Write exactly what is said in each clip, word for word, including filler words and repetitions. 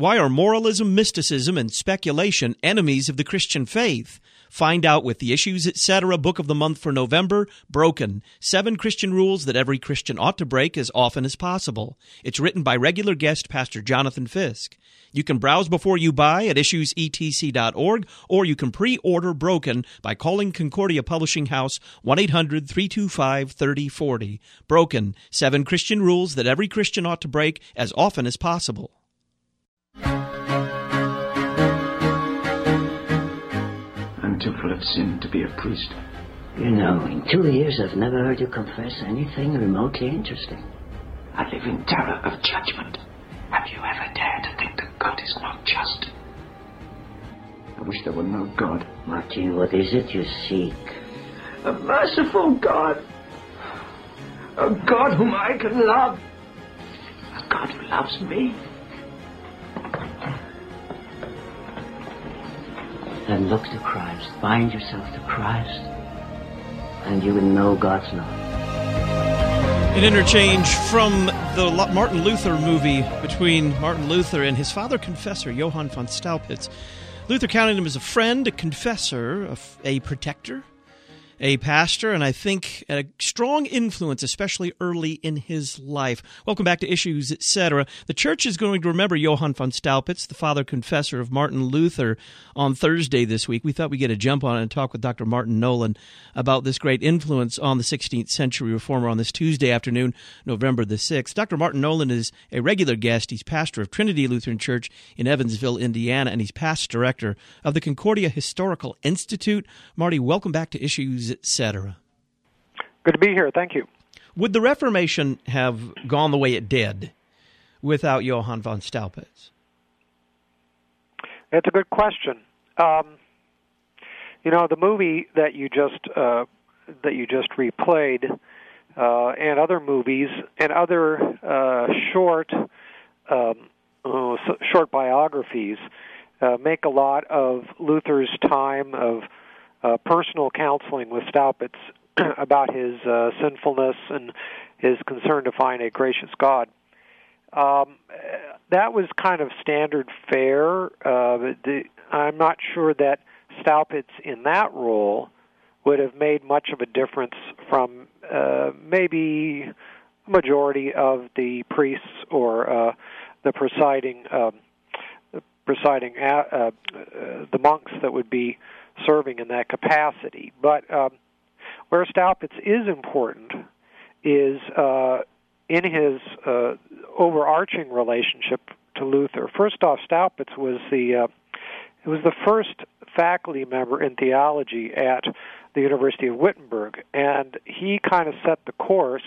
Why are moralism, mysticism, and speculation enemies of the Christian faith? Find out with the Issues Etc. Book of the Month for November, Broken, Seven Christian Rules That Every Christian Ought to Break as Often as Possible. It's written by regular guest Pastor Jonathan Fisk. You can browse before you buy at issues e t c dot org, or you can pre-order Broken by calling Concordia Publishing House one eight hundred three two five three zero four zero. Broken, Seven Christian Rules That Every Christian Ought to Break as Often as Possible. I'm too full of sin to be a priest. You know, in two years I've never heard you confess anything remotely interesting. I live in terror of judgment. Have you ever dared to think that God is not just? I wish there were no God. Martin, what is it you seek? A merciful God. A God whom I can love. A God who loves me. Then look to Christ. Bind yourself to Christ, and you will know God's love. An interchange from the Martin Luther movie between Martin Luther and his father confessor, Johann von Staupitz. Luther counted him as a friend, a confessor, a protector, a pastor, and I think a strong influence, especially early in his life. Welcome back to Issues Etc. The church is going to remember Johann von Staupitz, the father confessor of Martin Luther, on Thursday this week. We thought we'd get a jump on it and talk with Doctor Martin Nolan about this great influence on the sixteenth century reformer on this Tuesday afternoon, November the sixth. Doctor Martin Nolan is a regular guest. He's pastor of Trinity Lutheran Church in Evansville, Indiana, and he's past director of the Concordia Historical Institute. Marty, welcome back to Issues Etc. Good to be here. Thank you. Would the Reformation have gone the way it did without Johann von Staupitz? It's a good question. Um, you know, the movie that you just uh, that you just replayed, uh, and other movies and other uh, short um, oh, short biographies uh, make a lot of Luther's time of Uh, personal counseling with Staupitz about his uh, sinfulness and his concern to find a gracious God. Um, that was kind of standard fare. Uh, the, I'm not sure that Staupitz in that role would have made much of a difference from uh, maybe a majority of the priests or uh, the presiding um, the presiding uh, uh, the monks that would be serving in that capacity. But um, where Staupitz is important is uh, in his uh, overarching relationship to Luther. First off, Staupitz was the uh, it was the first faculty member in theology at the University of Wittenberg, and he kind of set the course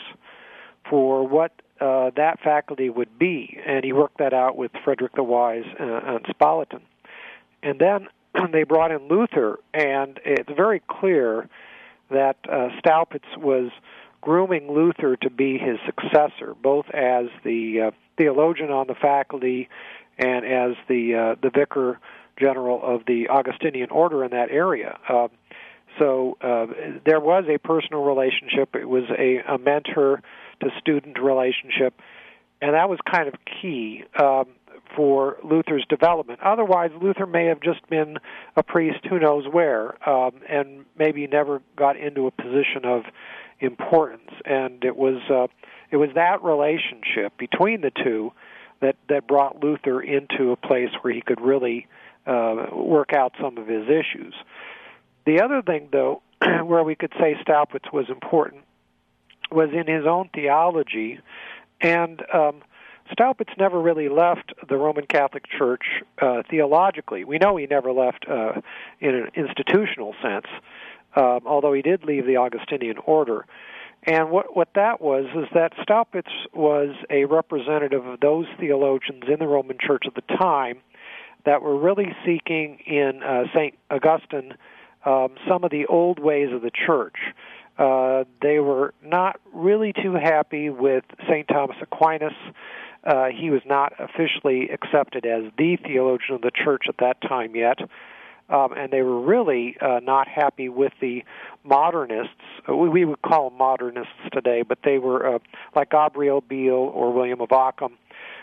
for what uh, that faculty would be, and he worked that out with Frederick the Wise and, and Spalatin. And then they brought in Luther, and it's very clear that uh, Staupitz was grooming Luther to be his successor, both as the uh, theologian on the faculty and as the uh, the vicar general of the Augustinian order in that area. Uh, so uh, there was a personal relationship. It was a, a mentor-to-student relationship, and that was kind of key Um, for Luther's development. Otherwise, Luther may have just been a priest who knows where, um, and maybe never got into a position of importance. And it was uh, it was that relationship between the two that, that brought Luther into a place where he could really uh, work out some of his issues. The other thing, though, where we could say Staupitz was important was in his own theology, and um, Staupitz never really left the Roman Catholic Church uh, theologically. We know he never left uh, in an institutional sense, um, although he did leave the Augustinian order. And what, what that was is that Staupitz was a representative of those theologians in the Roman Church at the time that were really seeking in uh, Saint Augustine um, some of the old ways of the Church. Uh, they were not really too happy with Saint Thomas Aquinas. Uh, he was not officially accepted as the theologian of the Church at that time yet, um, and they were really uh, not happy with the modernists. We, we would call them modernists today, but they were uh, like Gabriel Biel or William of Ockham,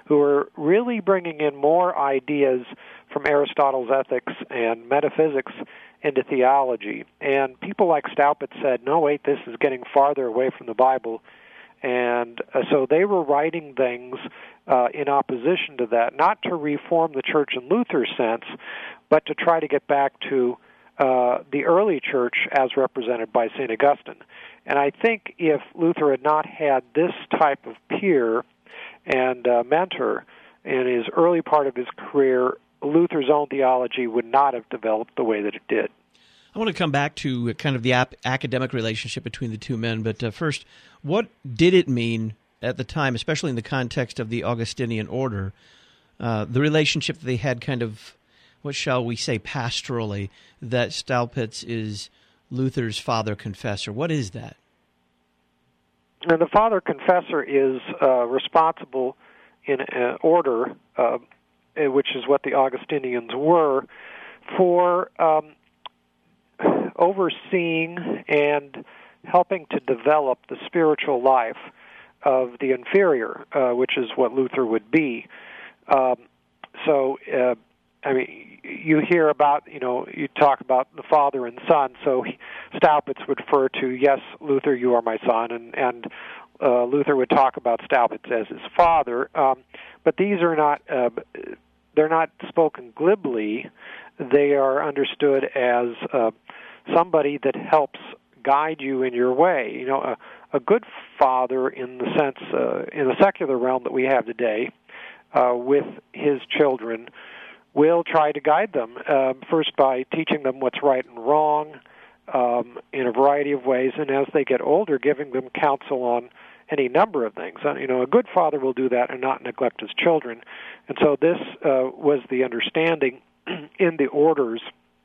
who were really bringing in more ideas from Aristotle's ethics and metaphysics into theology. And people like Staupitz said, no, wait, this is getting farther away from the Bible. And uh, so they were writing things uh, in opposition to that, not to reform the church in Luther's sense, but to try to get back to uh, the early church as represented by Saint Augustine. And I think if Luther had not had this type of peer and uh, mentor in his early part of his career, Luther's own theology would not have developed the way that it did. I want to come back to kind of the ap- academic relationship between the two men, but uh, first, what did it mean at the time, especially in the context of the Augustinian order, uh, the relationship that they had kind of, what shall we say, pastorally, that Staupitz is Luther's father confessor? What is that? And the father confessor is uh, responsible in an order, uh, which is what the Augustinians were, for um, overseeing and helping to develop the spiritual life of the inferior, uh, which is what Luther would be. Um, so, uh, I mean, you hear about, you know, you talk about the father and son, so he, Staupitz would refer to, yes, Luther, you are my son, and, and uh, Luther would talk about Staupitz as his father. Um, but these are not, uh, they're not spoken glibly. They are understood as uh, somebody that helps guide you in your way. You know, a, a good father in the sense, uh, in the secular realm that we have today, uh, with his children, will try to guide them, uh, first by teaching them what's right and wrong um, in a variety of ways, and as they get older, giving them counsel on any number of things. Uh, you know, a good father will do that and not neglect his children. And so this uh, was the understanding in the orders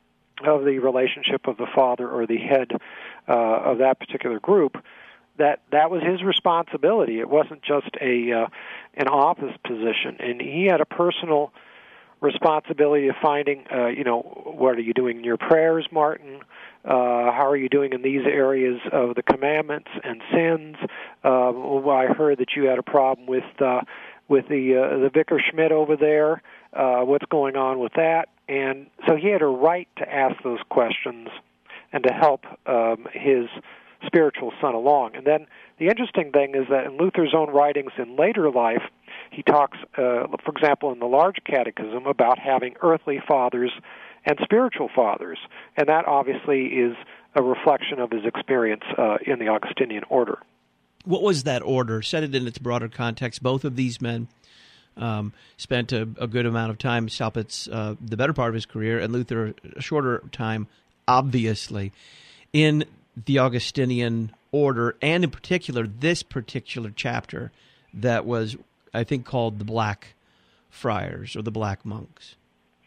of the relationship of the father or the head uh, of that particular group, that that was his responsibility. It wasn't just a uh, an office position, and he had a personal responsibility of finding, uh, you know, what are you doing in your prayers, Martin? Uh, how are you doing in these areas of the commandments and sins? Uh, well, I heard that you had a problem with uh, with the uh, the Vicar Schmidt over there. Uh, what's going on with that? And so he had a right to ask those questions and to help um, his spiritual son along. And then the interesting thing is that in Luther's own writings in later life, he talks, uh, for example, in the Large Catechism, about having earthly fathers and spiritual fathers. And that obviously is a reflection of his experience uh, in the Augustinian order. What was that order? Set it in its broader context. Both of these men um, spent a, a good amount of time, Staupitz, uh, the better part of his career, and Luther a shorter time, obviously, in the Augustinian order, and in particular, this particular chapter that was, I think, called the Black Friars or the Black Monks.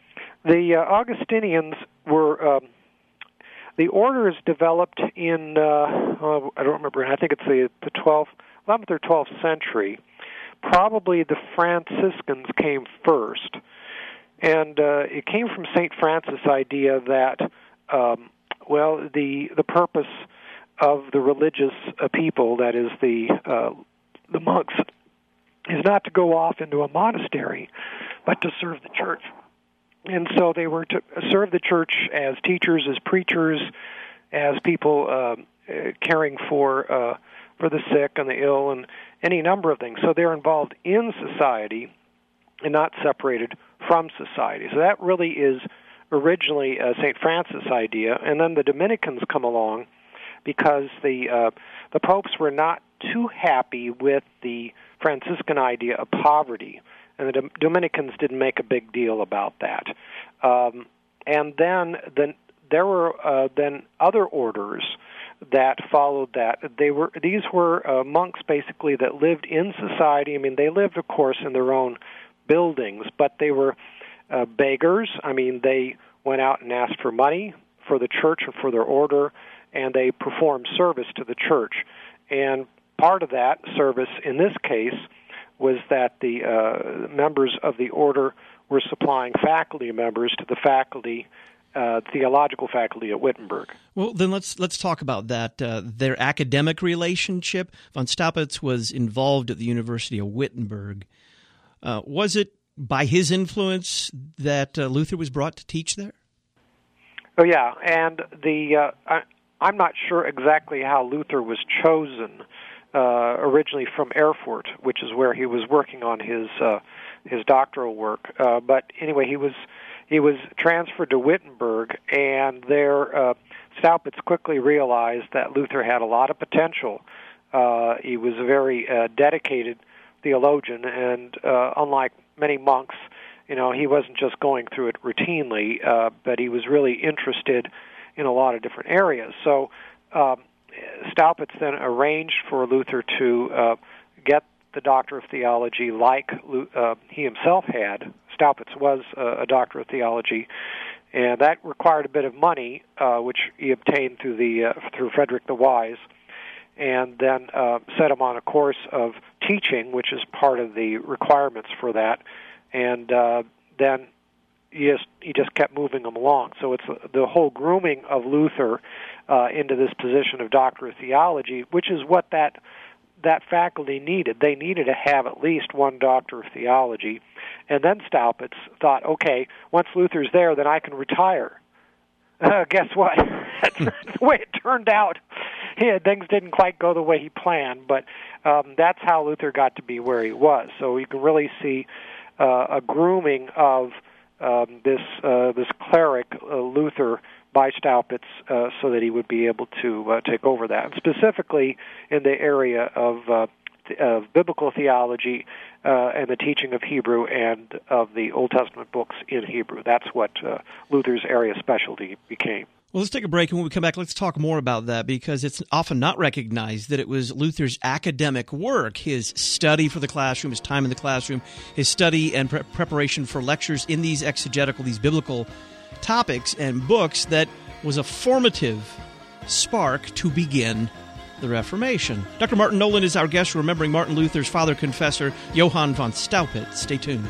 The uh, Augustinians were, um, the orders developed in, uh, oh, I don't remember, I think it's the, the twelfth, eleventh or twelfth century. Probably the Franciscans came first. And uh, it came from Saint Francis' idea that, um, well, the the purpose of the religious uh, people, that is the uh, the monks, is not to go off into a monastery, but to serve the church. And so they were to serve the church as teachers, as preachers, as people uh, caring for uh, for the sick and the ill, and any number of things. So they're involved in society and not separated from society. So that really is originally a Saint Francis idea, and then the Dominicans come along because the uh, the popes were not too happy with the Franciscan idea of poverty, and the Dom- Dominicans didn't make a big deal about that. Um, and then the, there were uh, then other orders that followed that. They were these were uh, monks basically that lived in society. I mean, they lived, of course, in their own buildings, but they were uh, beggars. I mean, they went out and asked for money for the church and for their order, and they performed service to the church. And part of that service, in this case, was that the uh, members of the order were supplying faculty members to the faculty, uh, theological faculty at Wittenberg. Well, then let's let's talk about that. Uh, their academic relationship. Von Staupitz was involved at the University of Wittenberg. Uh, was it by his influence that uh, Luther was brought to teach there? Oh, yeah, and the uh, I, I'm not sure exactly how Luther was chosen uh, originally from Erfurt, which is where he was working on his uh, his doctoral work. Uh, but anyway, he was he was transferred to Wittenberg, and there uh, Staupitz quickly realized that Luther had a lot of potential. Uh, he was a very uh, dedicated theologian, and uh, unlike many monks, you know, he wasn't just going through it routinely, uh, but he was really interested in a lot of different areas. So um, Staupitz then arranged for Luther to uh, get the Doctor of Theology like uh, he himself had. Staupitz was uh, a Doctor of Theology, and that required a bit of money, uh, which he obtained through the uh, through Frederick the Wise, and then uh, set him on a course of teaching, which is part of the requirements for that. And uh, then he just, he just kept moving him along. So it's the whole grooming of Luther uh, into this position of Doctor of Theology, which is what that that faculty needed. They needed to have at least one Doctor of Theology. And then Staupitz thought, okay, once Luther's there, then I can retire. Uh, guess what? That's the way it turned out. Yeah, things didn't quite go the way he planned, but um, that's how Luther got to be where he was. So you can really see Uh, a grooming of um, this uh, this cleric uh, Luther by Staupitz, uh, so that he would be able to uh, take over that, and specifically in the area of, uh, th- of biblical theology uh, and the teaching of Hebrew and of the Old Testament books in Hebrew. That's what uh, Luther's area of specialty became. Well, let's take a break, and when we come back, let's talk more about that, because it's often not recognized that it was Luther's academic work, his study for the classroom, his time in the classroom, his study and pre- preparation for lectures in these exegetical, these biblical topics and books that was a formative spark to begin the Reformation. Doctor Martin Nolan is our guest, remembering Martin Luther's father confessor, Johann von Staupitz. Stay tuned.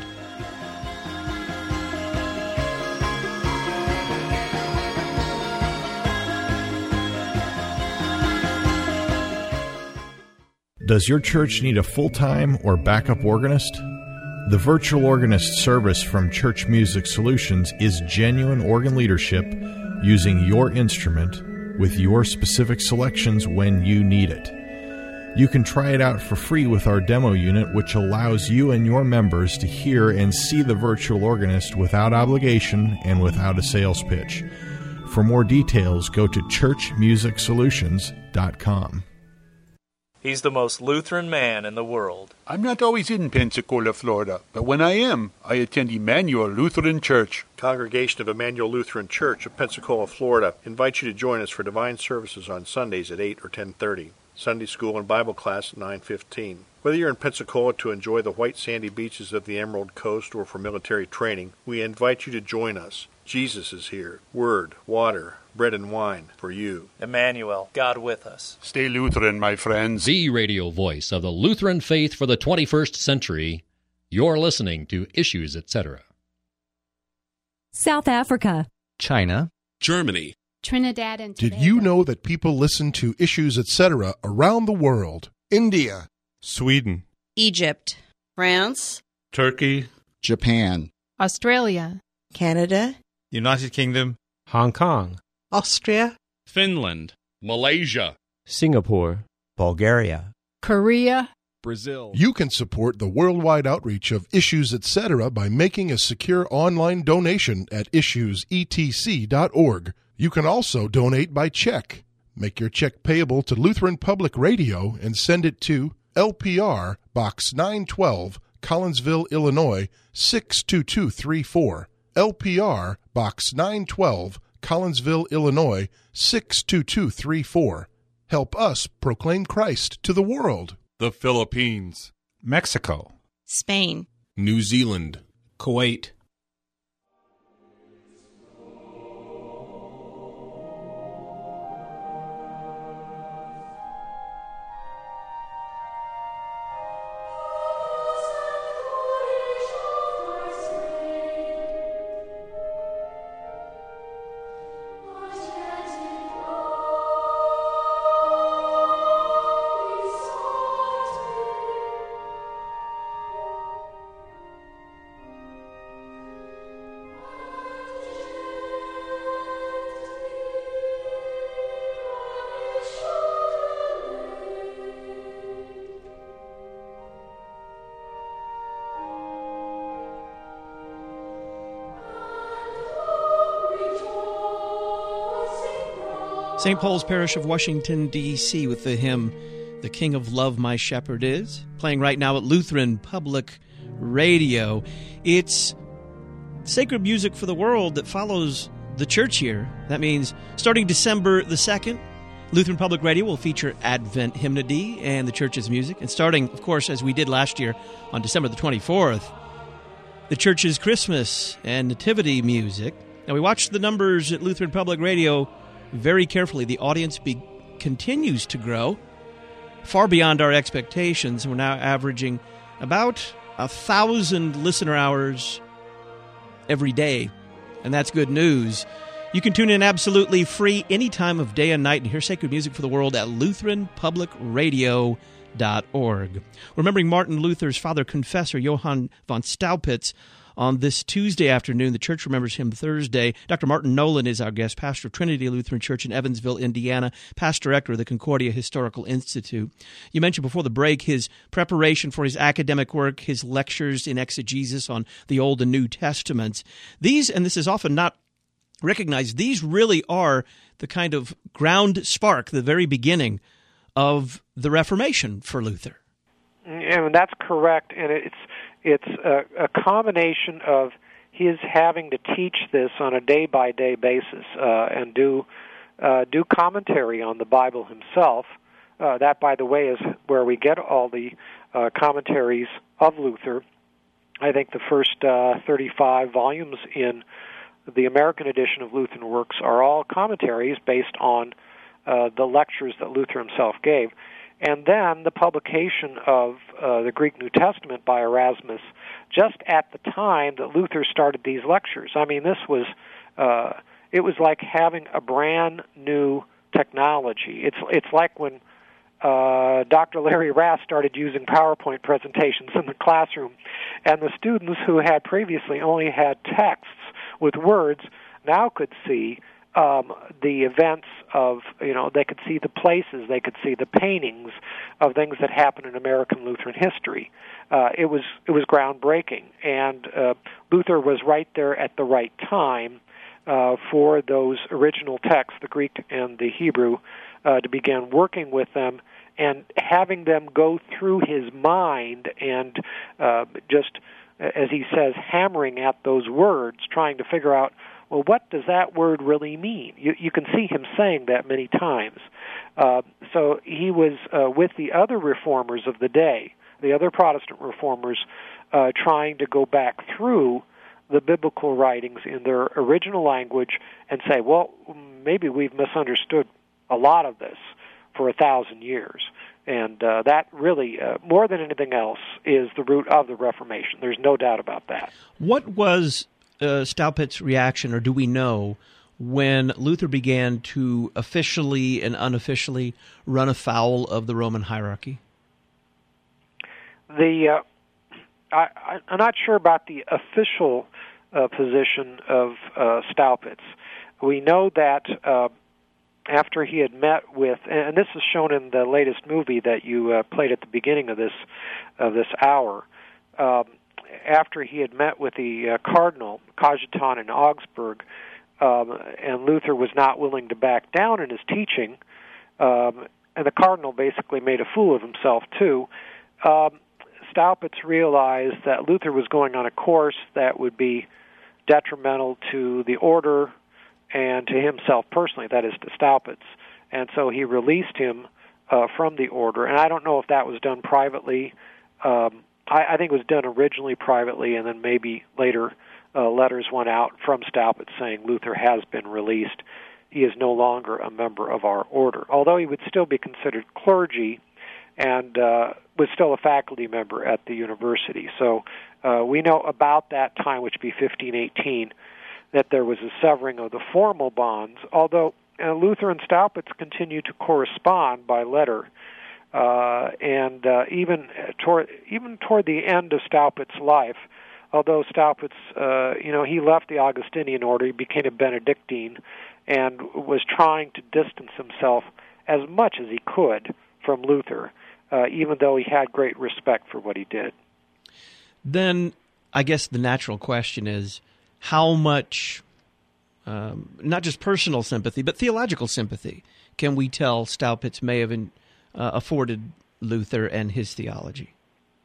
Does your church need a full-time or backup organist? The Virtual Organist service from Church Music Solutions is genuine organ leadership using your instrument with your specific selections when you need it. You can try it out for free with our demo unit, which allows you and your members to hear and see the virtual organist without obligation and without a sales pitch. For more details, go to church music solutions dot com. He's the most Lutheran man in the world. I'm not always in Pensacola, Florida, but when I am, I attend Emmanuel Lutheran Church. Congregation of Emmanuel Lutheran Church of Pensacola, Florida, invites you to join us for divine services on Sundays at eight or ten thirty. Sunday school and Bible class at nine fifteen. Whether you're in Pensacola to enjoy the white sandy beaches of the Emerald Coast or for military training, we invite you to join us. Jesus is here. Word, water, bread and wine for you. Emmanuel, God with us. Stay Lutheran, my friends. The radio voice of the Lutheran faith for the twenty-first century. You're listening to Issues, et cetera. South Africa, China, Germany, Trinidad and Tobago. Did you know that people listen to Issues, et cetera around the world? India, Sweden, Egypt, France, Turkey, Japan, Australia, Canada, United Kingdom, Hong Kong, Austria, Finland, Malaysia, Singapore, Bulgaria, Korea, Brazil. You can support the worldwide outreach of Issues, et cetera by making a secure online donation at issues e t c dot org. You can also donate by check. Make your check payable to Lutheran Public Radio and send it to L P R Box nine twelve, Collinsville, Illinois six two two three four. L P R Box nine twelve, Collinsville, Illinois six two two three four. Help us proclaim Christ to the world. The Philippines, Mexico, Spain, New Zealand, Kuwait, Saint Paul's Parish of Washington, D C with the hymn, The King of Love My Shepherd Is, playing right now at Lutheran Public Radio. It's sacred music for the world that follows the church year. That means starting December the second, Lutheran Public Radio will feature Advent Hymnody and the church's music. And starting, of course, as we did last year on December the twenty-fourth, the church's Christmas and Nativity music. Now, we watched the numbers at Lutheran Public Radio very carefully. The audience be- continues to grow far beyond our expectations. We're now averaging about a thousand listener hours every day, and that's good news. You can tune in absolutely free any time of day and night and hear sacred music for the world at Lutheran Public Radio dot org. Remembering Martin Luther's father confessor, Johann von Staupitz, on this Tuesday afternoon. The church remembers him Thursday. Doctor Martin Nolan is our guest, pastor of Trinity Lutheran Church in Evansville, Indiana, past director of the Concordia Historical Institute. You mentioned before the break his preparation for his academic work, his lectures in exegesis on the Old and New Testaments. These, and this is often not recognized, these really are the kind of ground spark, the very beginning of the Reformation for Luther. And that's correct, and it's it's a, a combination of his having to teach this on a day-by-day basis uh, and do uh, do commentary on the Bible himself. Uh, that, by the way, is where we get all the uh, commentaries of Luther. I think the first uh, thirty-five volumes in the American edition of Lutheran Works are all commentaries based on uh, the lectures that Luther himself gave. And then the publication of uh, the Greek New Testament by Erasmus just at the time that Luther started these lectures. I mean, this was, uh, it was like having a brand new technology. It's it's like when uh, Doctor Larry Rass started using PowerPoint presentations in the classroom, and the students who had previously only had texts with words now could see Um, the events of, you know, they could see the places, they could see the paintings of things that happened in American Lutheran history. Uh, it was it was groundbreaking, and uh, Luther was right there at the right time uh, for those original texts, the Greek and the Hebrew, uh, to begin working with them and having them go through his mind and uh, just, as he says, hammering at those words, trying to figure out, well, what does that word really mean? You, you can see him saying that many times. Uh, so he was uh, with the other reformers of the day, the other Protestant reformers, uh, trying to go back through the biblical writings in their original language and say, well, maybe we've misunderstood a lot of this for a thousand years. And uh, that really, uh, more than anything else, is the root of the Reformation. There's no doubt about that. What was Uh, Staupitz's reaction, or do we know, when Luther began to officially and unofficially run afoul of the Roman hierarchy? The uh, I, I'm not sure about the official uh, position of uh, Staupitz. We know that uh, after he had met with, and this is shown in the latest movie that you uh, played at the beginning of this of this hour. Um, After he had met with the uh, cardinal, Cajetan in Augsburg, um, and Luther was not willing to back down in his teaching, um, and the cardinal basically made a fool of himself too, um, Staupitz realized that Luther was going on a course that would be detrimental to the order and to himself personally, that is to Staupitz. And so he released him uh, from the order, and I don't know if that was done privately. Um, I, I think it was done originally privately, and then maybe later uh, letters went out from Staupitz saying Luther has been released. He is no longer a member of our order, although he would still be considered clergy and uh, was still a faculty member at the university. So uh, we know about that time, which would be fifteen eighteen, that there was a severing of the formal bonds, although uh, Luther and Staupitz continued to correspond by letter. Uh, and uh, even toward even toward the end of Staupitz's life, although Staupitz, uh, you know, he left the Augustinian order, he became a Benedictine, and was trying to distance himself as much as he could from Luther, uh, even though he had great respect for what he did. Then, I guess the natural question is, how much um, not just personal sympathy, but theological sympathy, can we tell Staupitz may have in, uh, afforded Luther and his theology?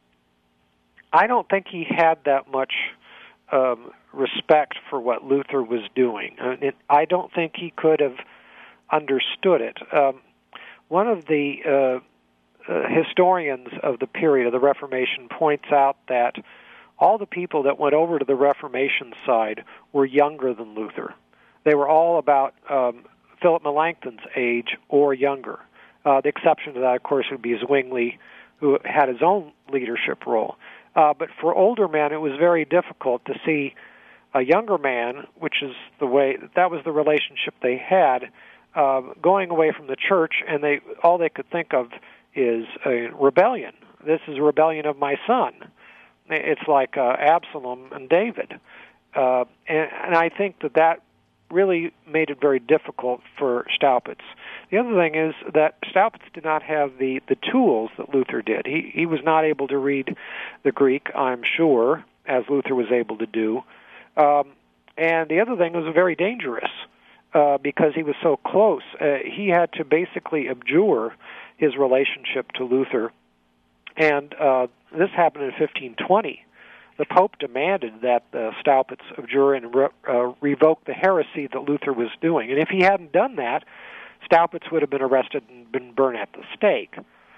I don't think he had that much um, respect for what Luther was doing. I, mean, it, I don't think he could have understood it. Um, one of the uh, uh, historians of the period of the Reformation points out that all the people that went over to the Reformation side were younger than Luther. They were all about um, Philip Melanchthon's age or younger. Uh, the exception to that, of course, would be Zwingli, who had his own leadership role. Uh, but for older men, it was very difficult to see a younger man, which is the way, that was the relationship they had, uh, going away from the church, and they all they could think of is a rebellion. This is a rebellion of my son. It's like uh, Absalom and David. Uh, and, and I think that that really made it very difficult for Staupitz. The other thing is that Staupitz did not have the, the tools that Luther did. He he was not able to read the Greek, I'm sure, as Luther was able to do. Um, and the other thing was very dangerous uh, because he was so close. Uh, he had to basically abjure his relationship to Luther. And uh, this happened in fifteen twenty. The Pope demanded that uh, Staupitz abjure and re- uh, revoke the heresy that Luther was doing. And if he hadn't done that, Staupitz would have been arrested and been burned at the stake.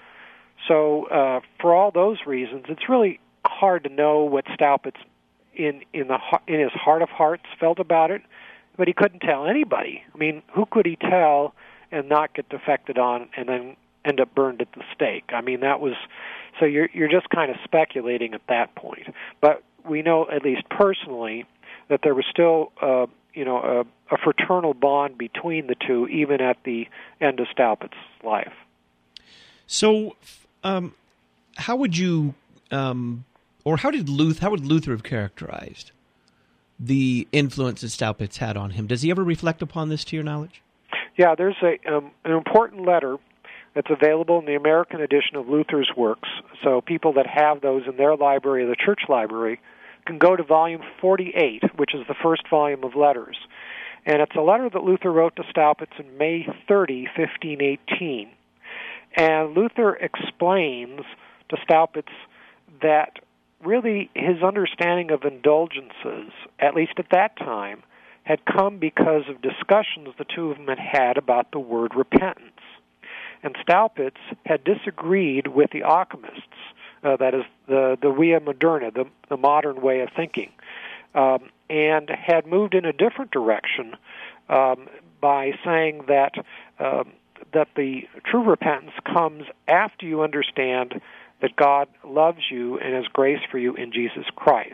So uh, for all those reasons, it's really hard to know what Staupitz in in the in his heart of hearts felt about it, but he couldn't tell anybody. I mean, who could he tell and not get defected on and then end up burned at the stake? I mean, that was... So you're you're just kind of speculating at that point. But we know, at least personally, that there was still, uh, you know, a, a fraternal bond between the two, even at the end of Staupitz's life. So, um, how would you, um, or how did Luther, how would Luther have characterized the influence that Staupitz had on him? Does he ever reflect upon this, to your knowledge? Yeah, there's a um, an important letter that's available in the American edition of Luther's works. So people that have those in their library, the church library, can go to volume forty-eight, which is the first volume of letters. And it's a letter that Luther wrote to Staupitz in May thirtieth, fifteen eighteen. And Luther explains to Staupitz that really his understanding of indulgences, at least at that time, had come because of discussions the two of them had had about the word repentance. And Staupitz had disagreed with the alchemists, uh, that is, the, the via moderna, the, the modern way of thinking, um, and had moved in a different direction um, by saying that um, that the true repentance comes after you understand that God loves you and has grace for you in Jesus Christ.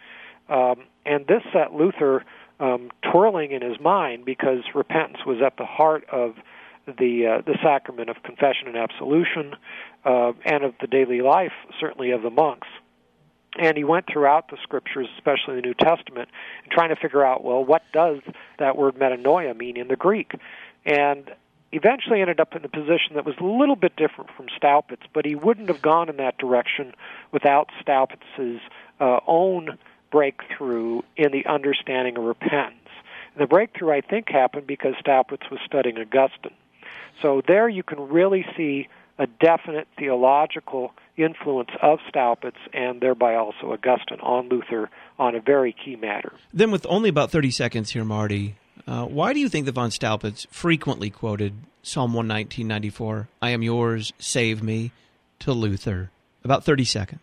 Um, and this set Luther um, twirling in his mind because repentance was at the heart of the uh, the sacrament of confession and absolution, uh, and of the daily life, certainly of the monks. And he went throughout the Scriptures, especially the New Testament, and trying to figure out, well, what does that word metanoia mean in the Greek? And eventually ended up in a position that was a little bit different from Staupitz, but he wouldn't have gone in that direction without Staupitz's uh, own breakthrough in the understanding of repentance. And the breakthrough, I think, happened because Staupitz was studying Augustine. So there you can really see a definite theological influence of Staupitz and thereby also Augustine on Luther on a very key matter. Then with only about thirty seconds here, Marty, uh, why do you think that von Staupitz frequently quoted Psalm one nineteen, ninety-four, I am yours, save me, to Luther? About thirty seconds.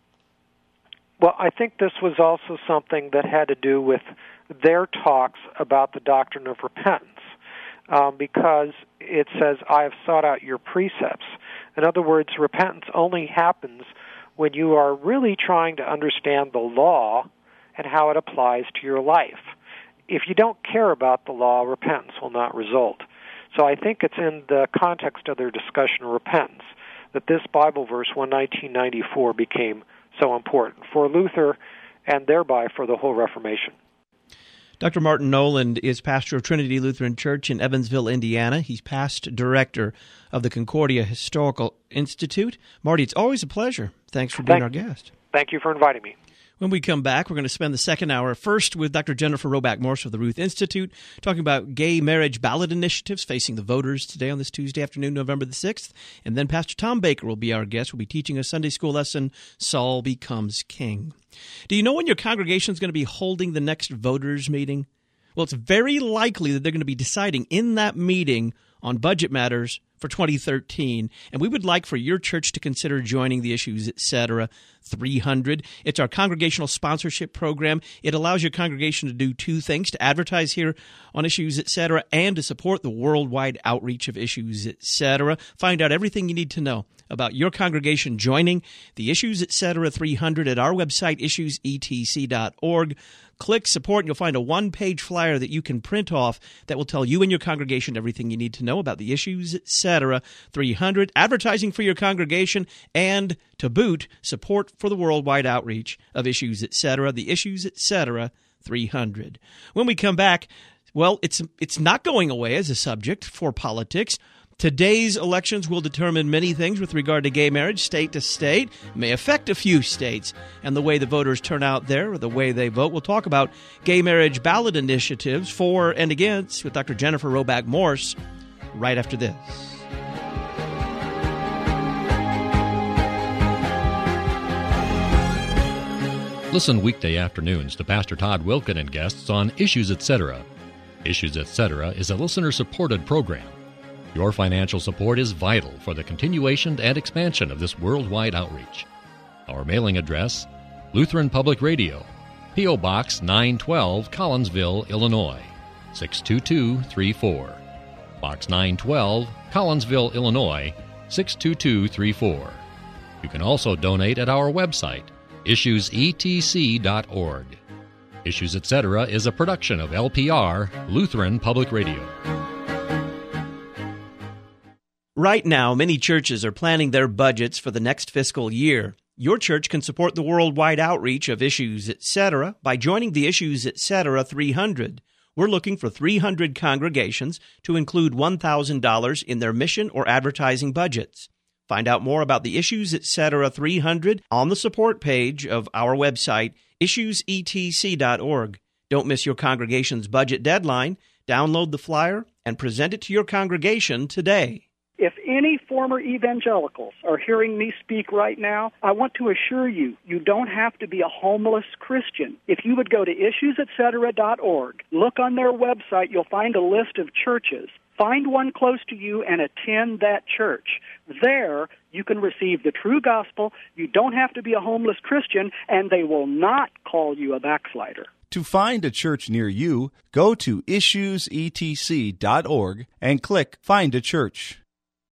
Well, I think this was also something that had to do with their talks about the doctrine of repentance. Um, because it says, I have sought out your precepts. In other words, repentance only happens when you are really trying to understand the law and how it applies to your life. If you don't care about the law, repentance will not result. So I think it's in the context of their discussion of repentance that this Bible verse, one nineteen ninety-four, became so important for Luther and thereby for the whole Reformation. Doctor Martin Noland is pastor of Trinity Lutheran Church in Evansville, Indiana. He's past director of the Concordia Historical Institute. Marty, it's always a pleasure. Thanks for being Thank, our guest. Thank you for inviting me. When we come back, we're going to spend the second hour first with Doctor Jennifer Roback Morse of the Ruth Institute, talking about gay marriage ballot initiatives facing the voters today on this Tuesday afternoon, November the sixth. And then Pastor Tom Baker will be our guest. We'll be teaching a Sunday school lesson, Saul Becomes King. Do you know when your congregation is going to be holding the next voters meeting? Well, it's very likely that they're going to be deciding in that meeting on budget matters for twenty thirteen, and we would like for your church to consider joining the Issues Etc. three hundred. It's our congregational sponsorship program. It allows your congregation to do two things: to advertise here on Issues Etc. and to support the worldwide outreach of Issues Etc. Find out everything you need to know about your congregation joining the Issues Etc. three hundred at our website, issues e t c dot org. Click support, and you'll find a one-page flyer that you can print off that will tell you and your congregation everything you need to know about the Issues Etc. three hundred, advertising for your congregation, and, to boot, support for the worldwide outreach of Issues Etc., the Issues Etc. three hundred. When we come back, well, it's it's not going away as a subject for politics. Today's elections will determine many things with regard to gay marriage, state to state, may affect a few states, and the way the voters turn out there or the way they vote. We'll talk about gay marriage ballot initiatives for and against with Doctor Jennifer Roback Morse right after this. Listen weekday afternoons to Pastor Todd Wilkin and guests on Issues Etc. Issues Etc. is a listener-supported program. Your financial support is vital for the continuation and expansion of this worldwide outreach. Our mailing address, Lutheran Public Radio, P O. Box nine twelve, Collinsville, Illinois, six two two three four. Box nine twelve, Collinsville, Illinois, six two two three four. You can also donate at our website, issues e t c dot org. Issues Etc. is a production of L P R, Lutheran Public Radio. Right now, many churches are planning their budgets for the next fiscal year. Your church can support the worldwide outreach of Issues Etc. by joining the Issues Etc. three hundred. We're looking for three hundred congregations to include one thousand dollars in their mission or advertising budgets. Find out more about the Issues Etc. three hundred on the support page of our website, issues e t c dot org. Don't miss your congregation's budget deadline. Download the flyer and present it to your congregation today. If any former evangelicals are hearing me speak right now, I want to assure you, you don't have to be a homeless Christian. If you would go to issues etc dot org, look on their website, you'll find a list of churches. Find one close to you and attend that church. There, you can receive the true gospel. You don't have to be a homeless Christian, and they will not call you a backslider. To find a church near you, go to issues e t c dot org and click Find a Church.